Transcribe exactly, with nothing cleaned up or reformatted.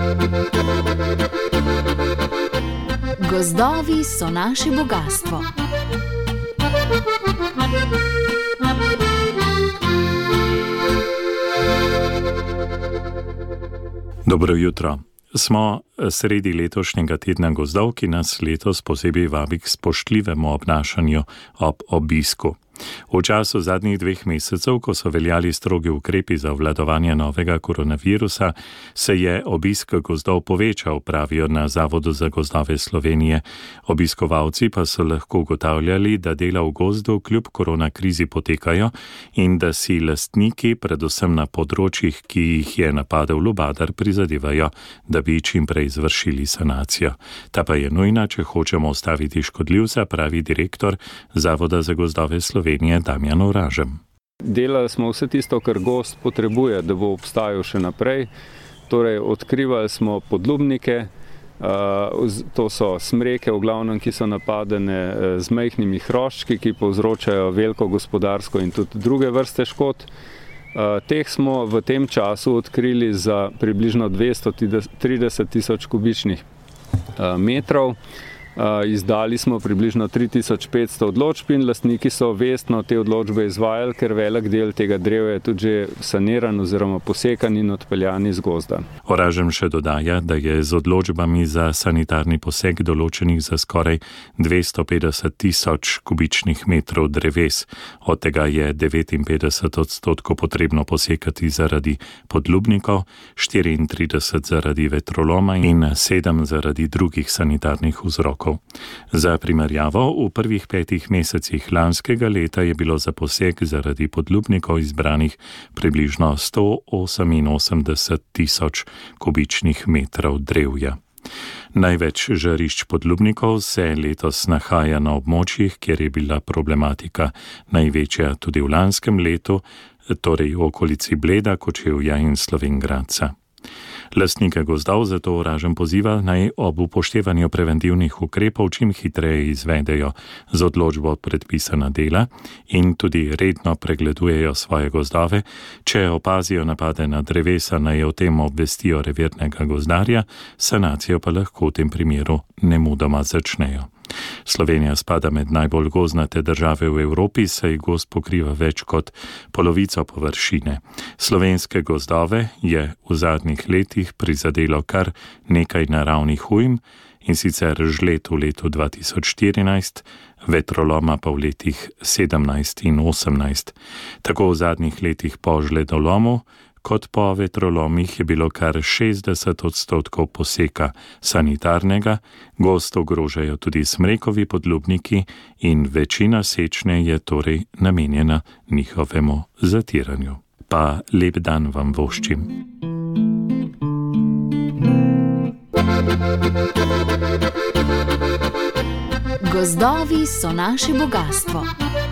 Gozdovi so naše bogastvo. Dobro jutro. Smo sredi letošnjega tedna gozdov, ki nas letos posebej vabi k spoštljivemu obnašanju ob obisku. V času zadnjih dveh mesecev, ko so veljali strogi ukrepi za obvladovanje novega koronavirusa, se je obisk gozdov povečal, pravijo na Zavodu za gozdove Slovenije. Obiskovalci pa so lahko ugotavljali, da dela v gozdu kljub koronakrizi potekajo in da si lastniki, predvsem na področjih, ki jih je napadel lubadar, prizadevajo, da bi čim prej izvršili sanacijo. Ta pa je nujna, če hočemo ustaviti škodljivca, pravi direktor Zavoda za gozdove Slovenije. Damjan Oražem. Delali smo vse tisto, kar gozd potrebuje, da bo obstajal še naprej. Torej, odkrivali smo podlubnike, to so smreke, v glavnem, ki so napadene z majhnimi hroščki, ki povzročajo veliko gospodarsko in tudi druge vrste škod. Teh smo v tem času odkrili za približno dvesto trideset tisoč kubičnih metrov. Izdali smo približno tri tisoč petsto odločb in lastniki so vestno te odločbe izvajali, ker velik del tega drevja je tudi že saniran oziroma posekan in odpeljan iz gozda. Oražem še dodaja, da je z odločbami za sanitarni poseg določenih za skoraj dvesto petdeset tisoč kubičnih metrov dreves. Od tega je devetinpetdeset odstotkov potrebno posekati zaradi podlubnikov, štiriintrideset zaradi vetroloma in sedem zaradi drugih sanitarnih vzrokov. Za primerjavo, v prvih petih mesecih lanskega leta je bilo za poseg zaradi podlubnikov izbranih približno sto oseminosemdeset tisoč kubičnih metrov drevja. Največ žarišč podlubnikov se letos nahaja na območjih, kjer je bila problematika največja tudi v lanskem letu, torej v okolici Bleda, Kočevja in Slovenj Gradca. Lastnike gozdov zato Oražem poziva, naj ob upoštevanju preventivnih ukrepov čim hitreje izvedejo z odločbo predpisana dela in tudi redno pregledujejo svoje gozdove. Če opazijo napade na drevesa, naj o tem obvestijo revirnega gozdarja, sanacijo pa lahko v tem primeru nemudoma začnejo. Slovenija spada med najbolj gozdnate države v Evropi, saj gozd pokriva več kot polovico površine. Slovenske gozdove je v zadnjih letih prizadelo kar nekaj naravnih ujm, in sicer žled v letu dva tisoč štirinajst, vetroloma pa v letih sedemnajst in osemnajst. Tako v zadnjih letih po žledolomu kot po vetrolomih je bilo kar šestdeset odstotkov poseka sanitarnega, gozd ogrožajo tudi smrekovi podlubniki in večina sečne je torej namenjena njihovemu zatiranju. Pa lep dan vam voščim. Gozdovi so naše bogastvo.